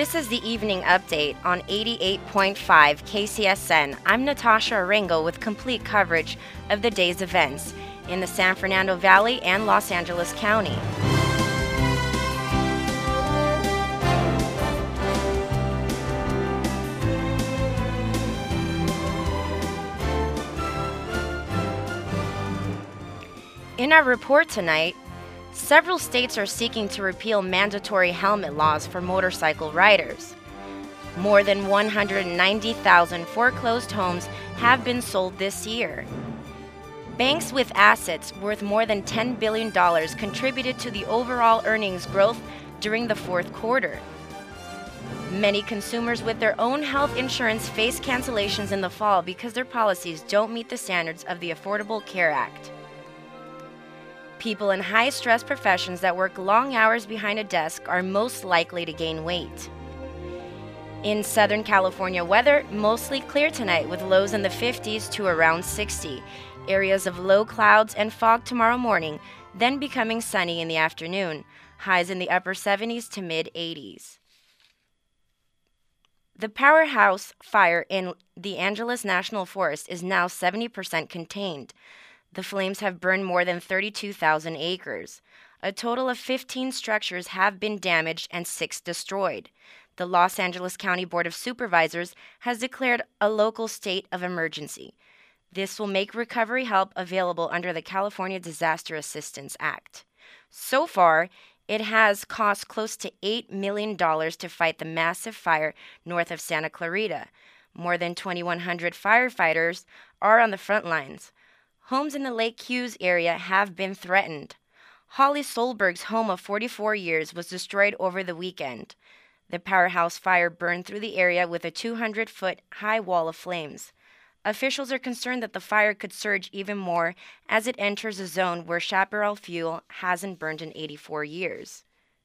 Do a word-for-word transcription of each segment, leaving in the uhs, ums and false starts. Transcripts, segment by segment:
This is the evening update on eighty-eight point five K C S N. I'm Natasha Arango with complete coverage of the day's events in the San Fernando Valley and Los Angeles County. In our report tonight, several states are seeking to repeal mandatory helmet laws for motorcycle riders. More than one hundred ninety thousand foreclosed homes have been sold this year. Banks with assets worth more than ten billion dollars contributed to the overall earnings growth during the fourth quarter. Many consumers with their own health insurance face cancellations in the fall because their policies don't meet the standards of the Affordable Care Act. People in high-stress professions that work long hours behind a desk are most likely to gain weight. In Southern California weather, mostly clear tonight with lows in the fifties to around sixty. Areas of low clouds and fog tomorrow morning, then becoming sunny in the afternoon. Highs in the upper seventies to mid-eighties. The powerhouse fire in the Angeles National Forest is now seventy percent contained. The flames have burned more than thirty-two thousand acres. A total of fifteen structures have been damaged and six destroyed. The Los Angeles County Board of Supervisors has declared a local state of emergency. This will make recovery help available under the California Disaster Assistance Act. So far, it has cost close to eight million dollars to fight the massive fire north of Santa Clarita. More than twenty-one hundred firefighters are on the front lines. Homes in the Lake Hughes area have been threatened. Holly Solberg's home of forty-four years was destroyed over the weekend. The powerhouse fire burned through the area with a two hundred foot high wall of flames. Officials are concerned that the fire could surge even more as it enters a zone where chaparral fuel hasn't burned in eighty-four years.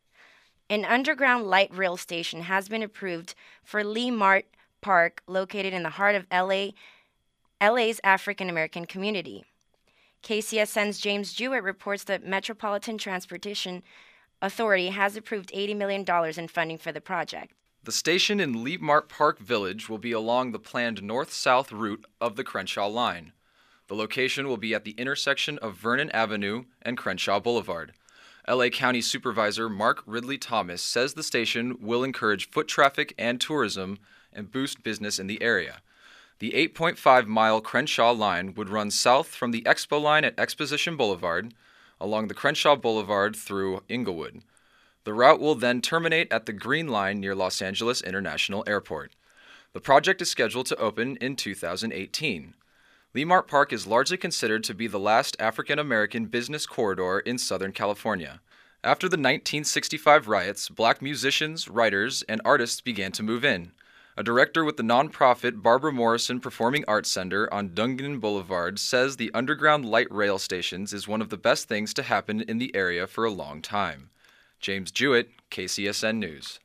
An underground light rail station has been approved for Lee Mart Park, located in the heart of L A, L A's African American community. K C S N's James Jewett reports that Metropolitan Transportation Authority has approved eighty million dollars in funding for the project. The station in Leap-Mart Park Village will be along the planned north-south route of the Crenshaw line. The location will be at the intersection of Vernon Avenue and Crenshaw Boulevard. L A County Supervisor Mark Ridley Thomas says the station will encourage foot traffic and tourism and boost business in the area. The eight point five mile Crenshaw line would run south from the Expo line at Exposition Boulevard, along the Crenshaw Boulevard through Inglewood. The route will then terminate at the Green Line near Los Angeles International Airport. The project is scheduled to open in two thousand eighteen. Leimart Park is largely considered to be the last African American business corridor in Southern California. After the nineteen sixty-five riots, black musicians, writers, and artists began to move in. A director with the nonprofit Barbara Morrison Performing Arts Center on Dungan Boulevard says the underground light rail stations is one of the best things to happen in the area for a long time. James Jewett, K C S N News.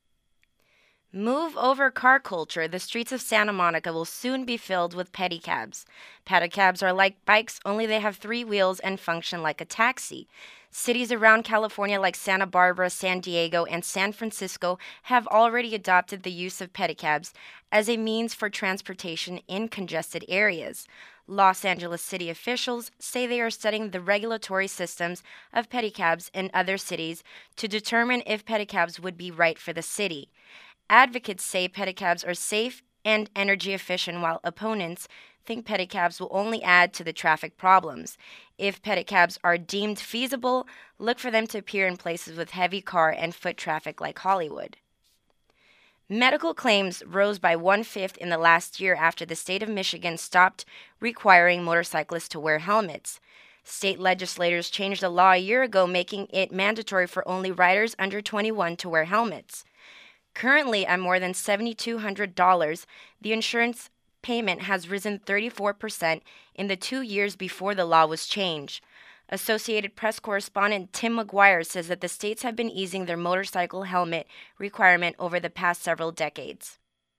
Move over car culture. The streets of Santa Monica will soon be filled with pedicabs. Pedicabs are like bikes, only they have three wheels and function like a taxi. Cities around California like Santa Barbara, San Diego, and San Francisco have already adopted the use of pedicabs as a means for transportation in congested areas. Los Angeles city officials say they are studying the regulatory systems of pedicabs in other cities to determine if pedicabs would be right for the city. Advocates say pedicabs are safe and energy efficient, while opponents think pedicabs will only add to the traffic problems. If pedicabs are deemed feasible, look for them to appear in places with heavy car and foot traffic like Hollywood. Medical claims rose by one-fifth in the last year after the state of Michigan stopped requiring motorcyclists to wear helmets. State legislators changed the law a year ago, making it mandatory for only riders under twenty-one to wear helmets. Currently, at more than seven thousand two hundred dollars, the insurance payment has risen thirty-four percent in the two years before the law was changed. Associated Press correspondent Tim McGuire says that the states have been easing their motorcycle helmet requirement over the past several decades.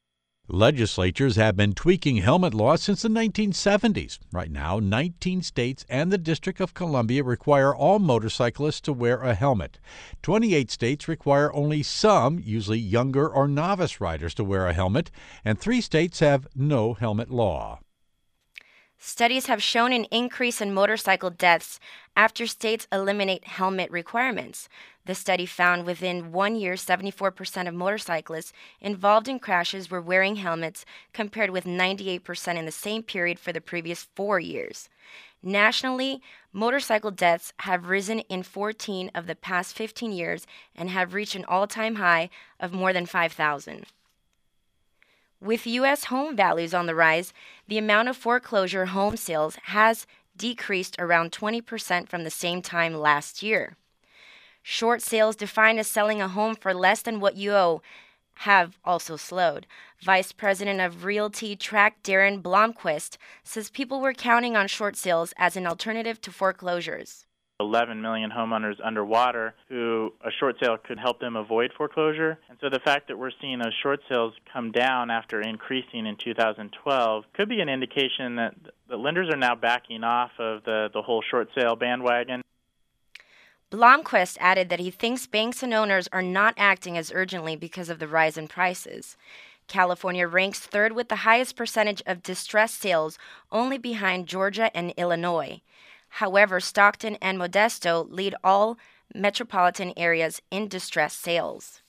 Legislatures have been tweaking helmet laws since the nineteen seventies. Right now, nineteen states and the District of Columbia require all motorcyclists to wear a helmet. twenty-eight states require only some, usually younger or novice riders, to wear a helmet, and three states have no helmet law. Studies have shown an increase in motorcycle deaths after states eliminate helmet requirements. The study found within one year, seventy-four percent of motorcyclists involved in crashes were wearing helmets, compared with ninety-eight percent in the same period for the previous four years. Nationally, motorcycle deaths have risen in fourteen of the past fifteen years and have reached an all-time high of more than five thousand. With U S home values on the rise, the amount of foreclosure home sales has decreased around twenty percent from the same time last year. Short sales, defined as selling a home for less than what you owe, have also slowed. Vice President of Realty Track Darren Blomquist says people were counting on short sales as an alternative to foreclosures. eleven million homeowners underwater who a short sale could help them avoid foreclosure. And so the fact that we're seeing those short sales come down after increasing in two thousand twelve could be an indication that the lenders are now backing off of the, the whole short sale bandwagon. Blomquist added that he thinks banks and owners are not acting as urgently because of the rise in prices. California ranks third with the highest percentage of distressed sales, only behind Georgia and Illinois. However, Stockton and Modesto lead all metropolitan areas in distressed sales.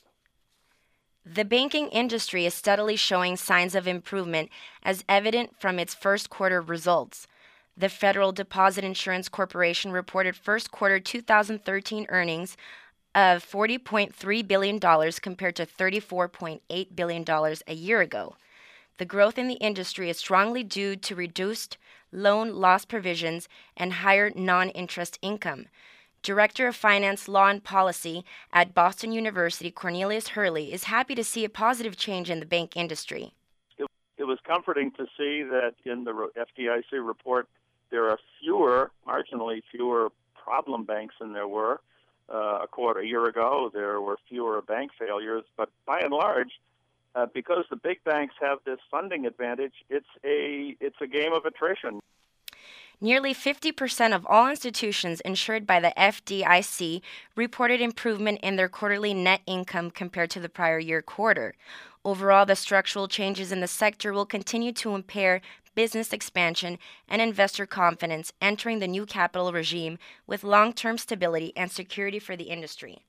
The banking industry is steadily showing signs of improvement, as evident from its first quarter results. The Federal Deposit Insurance Corporation reported first quarter two thousand thirteen earnings of forty point three billion dollars compared to thirty-four point eight billion dollars a year ago. The growth in the industry is strongly due to reduced loan loss provisions and higher non-interest income. Director of Finance, Law, and Policy at Boston University, Cornelius Hurley, is happy to see a positive change in the bank industry. It, it was comforting to see that in the F D I C report there are fewer, marginally fewer problem banks than there were uh, a quarter a year ago. There were fewer bank failures, but by and large, Uh, because the big banks have this funding advantage, it's a it's a game of attrition. Nearly fifty percent of all institutions insured by the F D I C reported improvement in their quarterly net income compared to the prior year quarter. Overall, the structural changes in the sector will continue to impair business expansion and investor confidence entering the new capital regime, with long-term stability and security for the industry.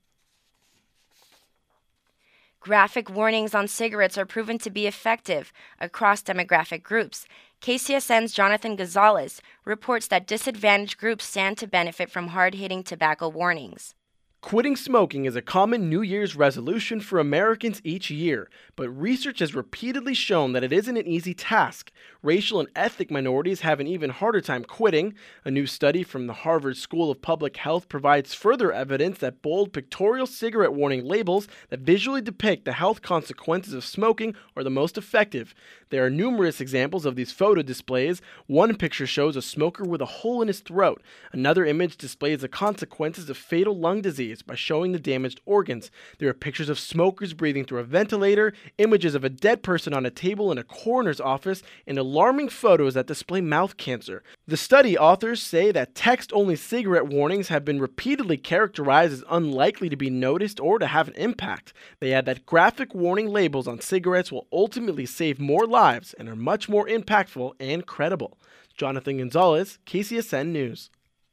Graphic warnings on cigarettes are proven to be effective across demographic groups. K C S N's Jonathan Gonzalez reports that disadvantaged groups stand to benefit from hard-hitting tobacco warnings. Quitting smoking is a common New Year's resolution for Americans each year, but research has repeatedly shown that it isn't an easy task. Racial and ethnic minorities have an even harder time quitting. A new study from the Harvard School of Public Health provides further evidence that bold pictorial cigarette warning labels that visually depict the health consequences of smoking are the most effective. There are numerous examples of these photo displays. One picture shows a smoker with a hole in his throat. Another image displays the consequences of fatal lung disease by showing the damaged organs. There are pictures of smokers breathing through a ventilator, images of a dead person on a table in a coroner's office, and alarming photos that display mouth cancer. The study authors say that text-only cigarette warnings have been repeatedly characterized as unlikely to be noticed or to have an impact. They add that graphic warning labels on cigarettes will ultimately save more lives and are much more impactful and credible. Jonathan Gonzalez, K C S N News.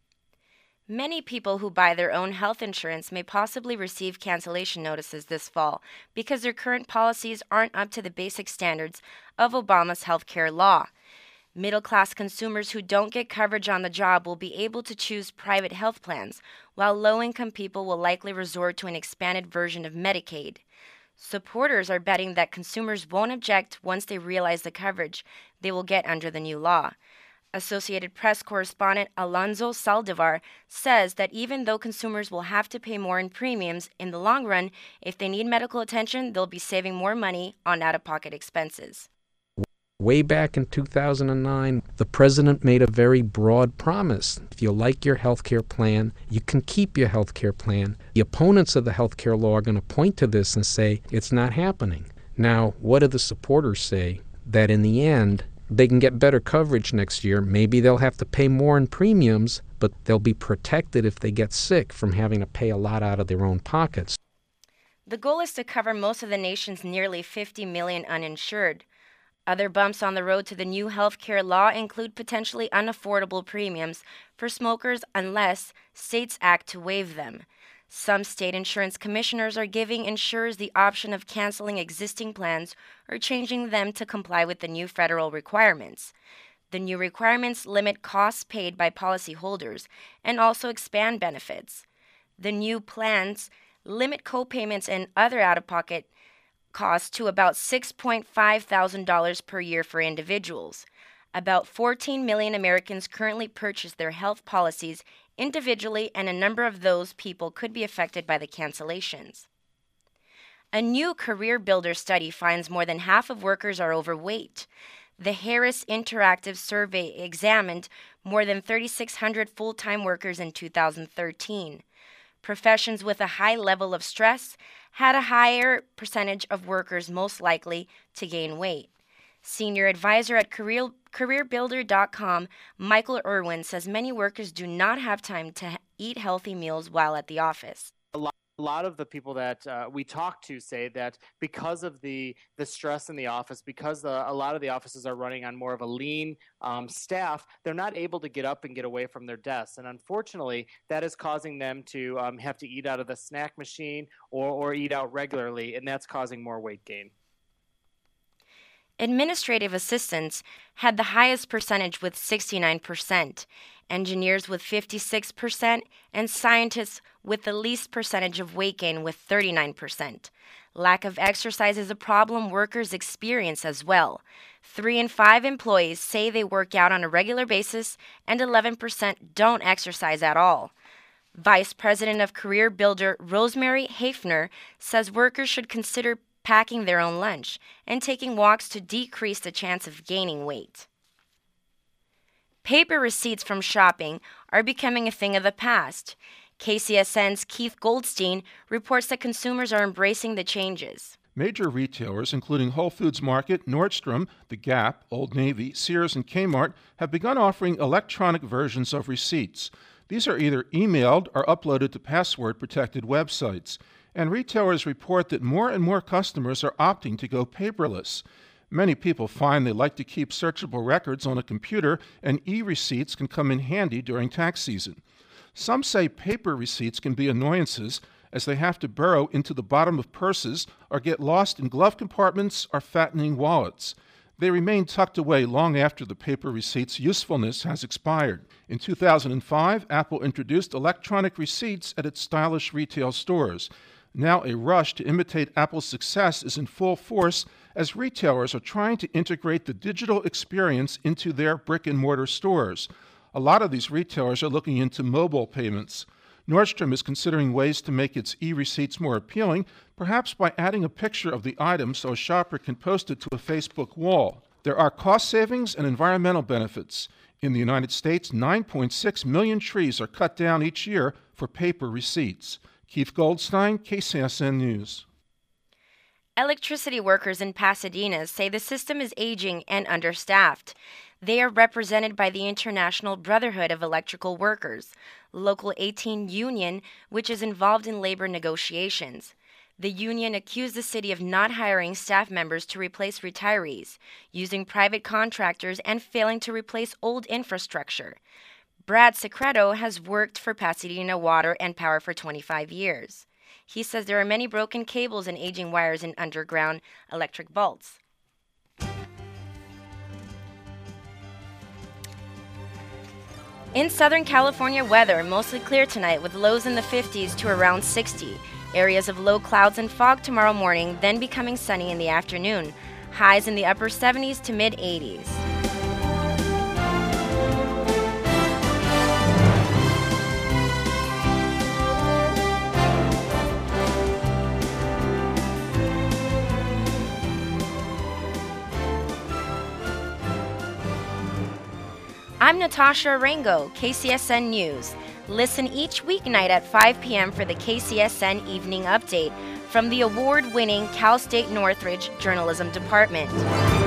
Many people who buy their own health insurance may possibly receive cancellation notices this fall because their current policies aren't up to the basic standards of Obama's health care law. Middle-class consumers who don't get coverage on the job will be able to choose private health plans, while low-income people will likely resort to an expanded version of Medicaid. Supporters are betting that consumers won't object once they realize the coverage they will get under the new law. Associated Press correspondent Alonso Saldivar says that even though consumers will have to pay more in premiums, in the long run, if they need medical attention, they'll be saving more money on out-of-pocket expenses. Way back in two thousand nine, the president made a very broad promise. If you like your health care plan, you can keep your health care plan. The opponents of the health care law are going to point to this and say it's not happening. Now, what do the supporters say? That in the end, they can get better coverage next year. Maybe they'll have to pay more in premiums, but they'll be protected if they get sick from having to pay a lot out of their own pockets. The goal is to cover most of the nation's nearly fifty million uninsured. Other bumps on the road to the new health care law include potentially unaffordable premiums for smokers unless states act to waive them. Some state insurance commissioners are giving insurers the option of canceling existing plans or changing them to comply with the new federal requirements. The new requirements limit costs paid by policyholders and also expand benefits. The new plans limit co-payments and other out-of-pocket costs to about six point five thousand dollars per year for individuals. About fourteen million Americans currently purchase their health policies individually, and a number of those people could be affected by the cancellations. A new Career Builder study finds more than half of workers are overweight. The Harris Interactive Survey examined more than three thousand six hundred full-time workers in two thousand thirteen. Professions with a high level of stress had a higher percentage of workers most likely to gain weight. Senior advisor at career, career builder dot com, Michael Irwin, says many workers do not have time to eat healthy meals while at the office. A lot of the people that uh, we talk to say that because of the the stress in the office, because the, a lot of the offices are running on more of a lean um, staff, they're not able to get up and get away from their desks. And unfortunately, that is causing them to um, have to eat out of the snack machine or, or eat out regularly, and that's causing more weight gain. Administrative assistants had the highest percentage with sixty-nine percent, engineers with fifty-six percent, and scientists with the least percentage of weight gain with thirty-nine percent. Lack of exercise is a problem workers experience as well. Three in five employees say they work out on a regular basis, and eleven percent don't exercise at all. Vice President of Career Builder Rosemary Hafner says workers should consider packing their own lunch and taking walks to decrease the chance of gaining weight. Paper receipts from shopping are becoming a thing of the past. K C S N's Keith Goldstein reports that consumers are embracing the changes. Major retailers, including Whole Foods Market, Nordstrom, The Gap, Old Navy, Sears, and Kmart, have begun offering electronic versions of receipts. These are either emailed or uploaded to password-protected websites. And retailers report that more and more customers are opting to go paperless. Many people find they like to keep searchable records on a computer, and e-receipts can come in handy during tax season. Some say paper receipts can be annoyances, as they have to burrow into the bottom of purses or get lost in glove compartments or fattening wallets. They remain tucked away long after the paper receipt's usefulness has expired. In two thousand five, Apple introduced electronic receipts at its stylish retail stores. Now a rush to imitate Apple's success is in full force as retailers are trying to integrate the digital experience into their brick-and-mortar stores. A lot of these retailers are looking into mobile payments. Nordstrom is considering ways to make its e-receipts more appealing, perhaps by adding a picture of the item so a shopper can post it to a Facebook wall. There are cost savings and environmental benefits. In the United States, nine point six million trees are cut down each year for paper receipts. Keith Goldstein, K C S N News. Electricity workers in Pasadena say the system is aging and understaffed. They are represented by the International Brotherhood of Electrical Workers, Local eighteen union, which is involved in labor negotiations. The union accused the city of not hiring staff members to replace retirees, using private contractors, and failing to replace old infrastructure. Brad Secreto has worked for Pasadena Water and Power for twenty-five years. He says there are many broken cables and aging wires in underground electric vaults. In Southern California weather, mostly clear tonight with lows in the fifties to around sixty. Areas of low clouds and fog tomorrow morning, then becoming sunny in the afternoon. Highs in the upper seventies to mid eighties. I'm Natasha Arango, K C S N News. Listen each weeknight at five p.m. for the K C S N Evening Update. from the award-winning Cal State Northridge Journalism Department.